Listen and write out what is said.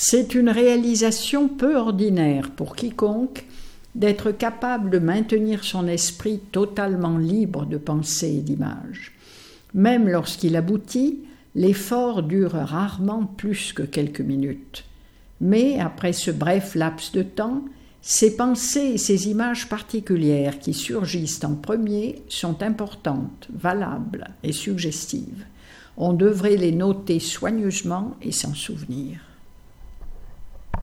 C'est une réalisation peu ordinaire pour quiconque d'être capable de maintenir son esprit totalement libre de pensée et d'image. Même lorsqu'il aboutit, l'effort dure rarement plus que quelques minutes. Mais après ce bref laps de temps, ces pensées et ces images particulières qui surgissent en premier sont importantes, valables et suggestives. On devrait les noter soigneusement et s'en souvenir.